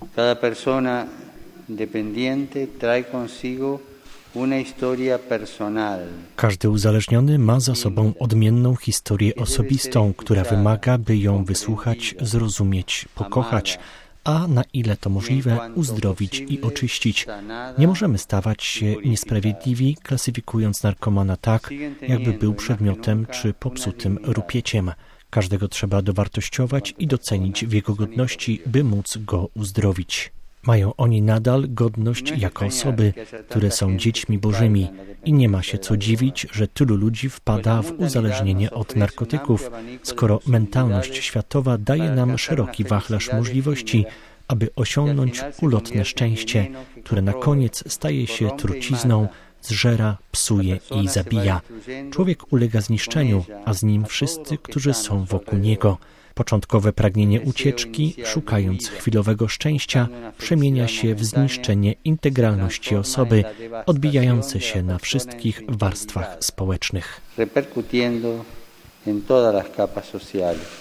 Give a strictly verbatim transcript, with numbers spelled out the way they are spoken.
Cada persona dependiente trae consigo una historia personal. Każdy uzależniony ma za sobą odmienną historię osobistą, która wymaga, by ją wysłuchać, zrozumieć, pokochać, a na ile to możliwe, uzdrowić i oczyścić. Nie możemy stawać się niesprawiedliwi, klasyfikując narkomana tak, jakby był przedmiotem czy popsutym rupieciem. Każdego trzeba dowartościować i docenić w jego godności, by móc go uzdrowić. Mają oni nadal godność jako osoby, które są dziećmi bożymi i nie ma się co dziwić, że tylu ludzi wpada w uzależnienie od narkotyków, skoro mentalność światowa daje nam szeroki wachlarz możliwości, aby osiągnąć ulotne szczęście, które na koniec staje się trucizną, zżera, psuje i zabija. Człowiek ulega zniszczeniu, a z nim wszyscy, którzy są wokół niego. Początkowe pragnienie ucieczki, szukając chwilowego szczęścia, przemienia się w zniszczenie integralności osoby, odbijające się na wszystkich warstwach społecznych. Repercutiendo en todas las capas sociales.